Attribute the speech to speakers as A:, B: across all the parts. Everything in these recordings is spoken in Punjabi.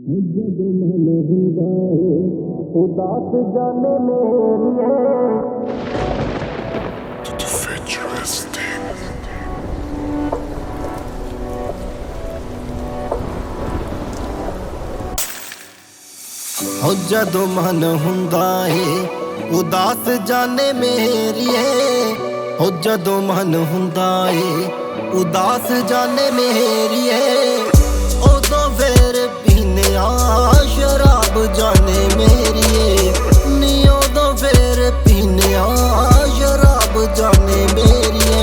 A: ਜਦੋਂ ਮਨ ਹੁੰਦਾ ਏ ਉਦਾਸ ਜਾਣੇ ਮੇਰੀਏ। ਹੋ ਜਦੋਂ ਮਨ ਹੁੰਦਾ ਏ ਉਦਾਸ ਜਾਣੇ ਮੇਰੀਏ। ਹੋ ਜਦੋਂ ਮਨ ਹੁੰਦਾ ਏ ਉਦਾਸ ਜਾਣੇ ਮੇਰੀਏ। ਉਦੋਂ ਫੇਰ ਪੀਨੇ ਆ ਸ਼ਰਾਬ ਜਾਣੇ ਮੇਰੀਏ। ਨੀ ਉਦੋਂ ਫੇਰ ਪੀਨੇ ਆ ਸ਼ਰਾਬ ਜਾਣੇ ਮੇਰੀਏ।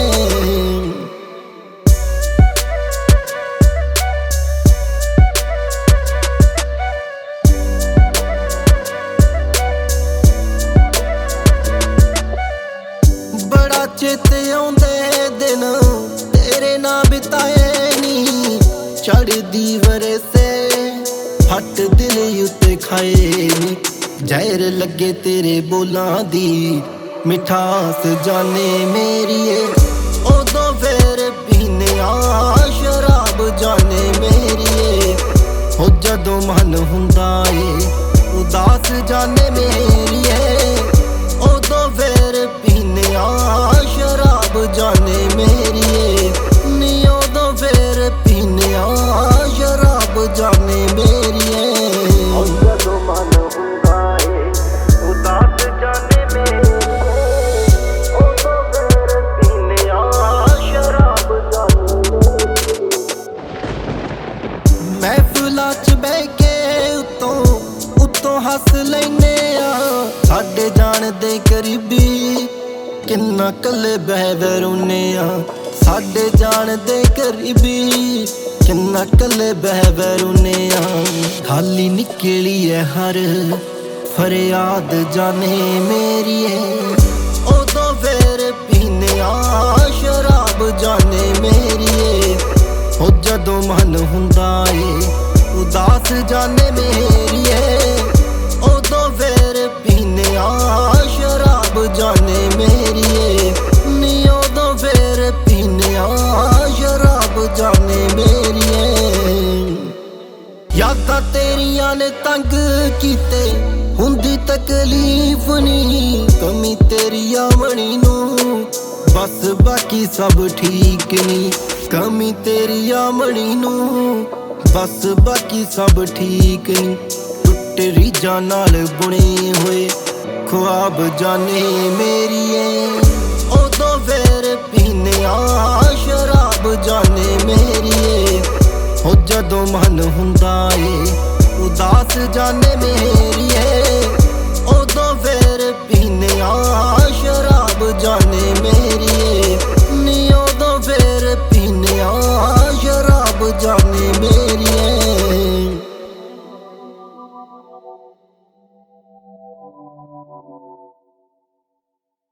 A: ਬੜਾ ਚੇਤੇ ਆਉਂਦੇ ਦਿਨ ਤੇਰੇ ਨਾਲ ਬਿਤਾਏ ਨੀ। ਚੜ੍ਹਦੀ ਵਰਸੇ ਫੱਟ ਦਿਲ ਉੱਤੇ ਖਾਏ ਨੀ। ਜ਼ਹਿਰ ਲੱਗੇ ਤੇਰੇ ਬੋਲਾਂ ਦੀ ਮਿਠਾਸ ਜਾਣੇ ਮੇਰੀਏ। ਉਦੋਂ ਫੇਰ ਪੀਨੇ ਆ ਸ਼ਰਾਬ ਜਾਣੇ ਮੇਰੀਏ। ਹੋ ਜਦੋਂ ਮਨ ਹੁੰਦਾ ਏ ਉਦਾਸ ਜਾਣੇ ਮੇਰੀਏ। ਉਦੋਂ ਫੇਰ ਪੀਨੇ ਆ ਸ਼ਰਾਬ ਜਾਣੇ ਮੇਰੀਏ। ਨੀ ਉਦੋਂ ਫੇਰ ਪੀਨੇ ਆ ਸ਼ਰਾਬ ਜਾਣੇ ਮੇਰੀਏ। ਜਦੋਂ ਮਨ ਹੁੰਦਾ ਏ ਉਦਾਸ ਜਾਣੇ ਮੇਰੀਏ। ਉਦੋਂ ਫੇਰ ਪੀਨੇ ਆ ਸ਼ਰਾਬ ਜਾਣੇ ਮੇਰੀਏ। ਮਹਿਫਿਲਾਂ 'ਚ ਬਹਿ ਕੇ ਉੱਤੋਂ ਹੱਸ ਲੈਨੇ ਆ। ਸਾਡੇ ਜਾਣ ਦੇ ਕਰੀਬੀ ਕਿੰਨਾ ਕੱਲੇ ਬਹਿ ਬਹਿ ਰੋਨੇ ਆ। ਸਾਡੇ ਜਾਣ ਦੇ ਕਰੀਬੀ ਕਿੰਨਾ ਕੱਲੇ ਬਹਿ ਬਹਿ ਰੋਨੇ ਆ। ਖਾਲੀ ਨਿਕਲੀ ਐ ਹਰ ਫਰਿਆਦ ਜਾਣੇ ਮੇਰੀਏ। ਉਦੋਂ ਫੇਰ ਪੀਨੇ ਆ ਸ਼ਰਾਬ ਜਾਣੇ ਮੇਰੀਏ। ਹੋ ਜਦੋਂ ਮਨ ਹੁੰਦਾ ਏ ਉਦਾਸ ਜਾਣੇ ਮੇਰੀਏ। ਉਦੋਂ ਫੇਰ ਪੀਨੇ ਆ ਸ਼ਰਾਬ ਜਾਣੇ ਮੇਰੀਏ। ਨੀ ਉਦੋਂ ਫੇਰ ਪੀਨੇ ਆ ਸ਼ਰਾਬ ਜਾਣੇ ਮੇਰੀਏ। ਯਾਦਾਂ ਤੇਰੀਆਂ ਨੇ ਤੰਗ ਕੀਤੇ ਹੁੰਦੀ ਤਕਲੀਫ ਨੀ। ਕਮੀ ਤੇਰੀ ਆਵਣੀ ਨੂੰ ਬਸ ਬਾਕੀ ਸਭ ਠੀਕ ਨੀ। ਕਮੀ ਤੇਰੀ ਆਵਣੀ ਨੂੰ ਬਸ ਬਾਕੀ ਸਭ ਠੀਕ ਨੀ। ਟੁੱਟੇ ਰੀਝਾਂ ਨਾਲ ਬੁਣੇ ਹੋਏ ਖ਼ੁਆਬ ਜਾਣੇ ਮੇਰੀਏ। ਉਦੋਂ ਫੇਰ ਪੀਨੇ ਆ ਸ਼ਰਾਬ ਜਾਣੇ ਮੇਰੀਏ। ਹੋ ਜਦੋਂ ਮਨ ਹੁੰਦਾ ਏ ਉਦਾਸ ਜਾਣੇ ਮੇਰੀਏ।